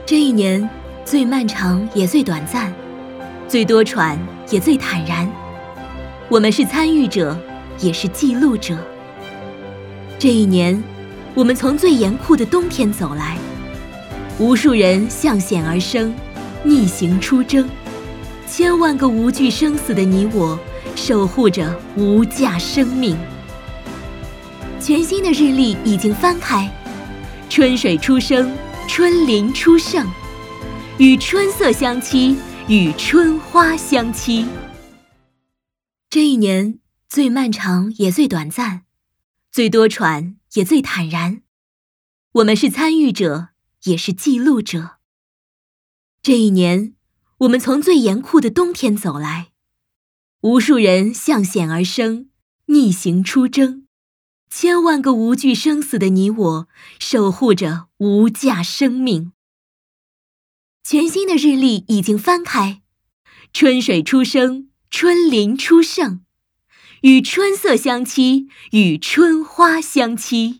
这一年最漫长也最短暂，最多舛也最坦然。我们是参与者，也是记录者。这一年，我们从最严酷的冬天走来，无数人向险而生，逆行出征，千万个无惧生死的你我，守护着无价生命。全新的日历已经翻开，春水初生，春林初盛，与春色相期，与春花相期。这一年最漫长也最短暂，最多舛也最坦然。我们是参与者，也是记录者。这一年，我们从最严酷的冬天走来，无数人向险而生，逆行出征，千万个无惧生死的你我，守护着无价生命。全新的日历已经翻开，春水初生，春林初盛，与春色相期，与春花相期。